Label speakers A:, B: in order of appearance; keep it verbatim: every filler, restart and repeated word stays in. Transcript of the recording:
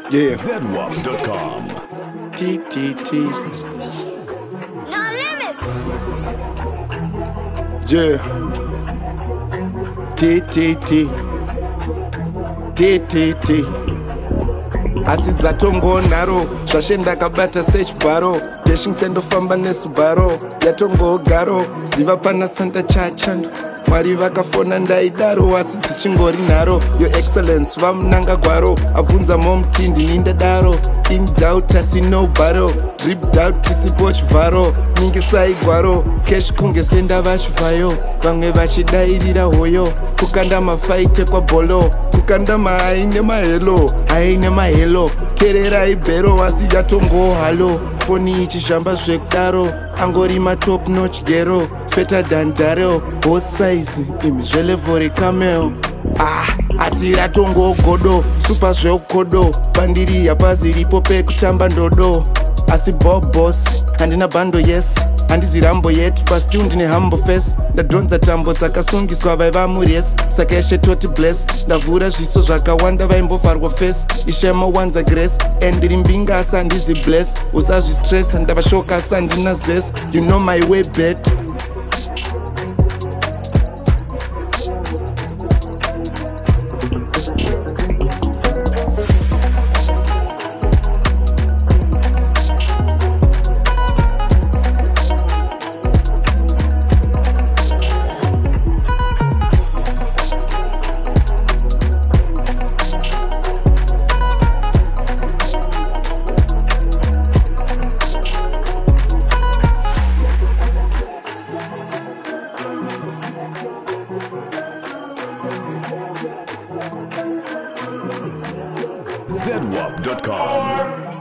A: Yeah.
B: Z W A P dot com.
A: T T T.
C: No limits.
A: Yeah. T T T. T T T. Asi dzatongonharo zvashe ndakabata sechibharo dashing sendofamba nesubharo yatongogaro ziva pana santa chachando mwari vakafona ndaidaro asi dzichingori nharo your excellence vamunanga gwaro abvunza momutindi nindadaro in doubt asino baro drip doubt tisipo chivharo ningisai gwaro kesh kunge sendava chivhayo vamwe vachidairira hoyo kukanda mafaite kwabholo kukanda maaine mahelo aine mahelo tererai bhero asi yatongo halo foni ichizhamba zvekudaro angori matop notch gero feta dandaro boss size imi zvelevhori cameo ah asi ratongo godo super zveukodo pandiri yapazi ripo pekutamba ndodo asi bob boss handina bando yes handizi rambo yet pastiu ndine humble face ndadhonza tambo dzakasungiswa vaiva muresi saka ishe toti bless ndavhura zviso zvakawanda vaimbofarwa face ishema wanza grace and ndiri mbingasa handizi bless usazvistress ndavashokasa handina zes you know my way bet
B: Z W A P dot com.